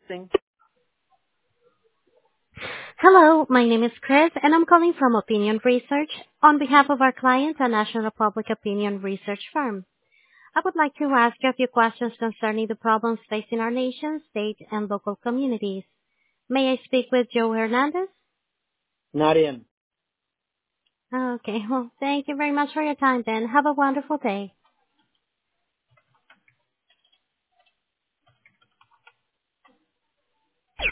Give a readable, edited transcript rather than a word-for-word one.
Thing. Hello, my name is Chris, and I'm calling from Opinion Research on behalf of our client, a national public opinion research firm. I would like to ask you a few questions concerning the problems facing our nation, state, and local communities. May I speak with Joe Hernandez? Not in. Okay, well, thank you very much for your time, then. Have a wonderful day.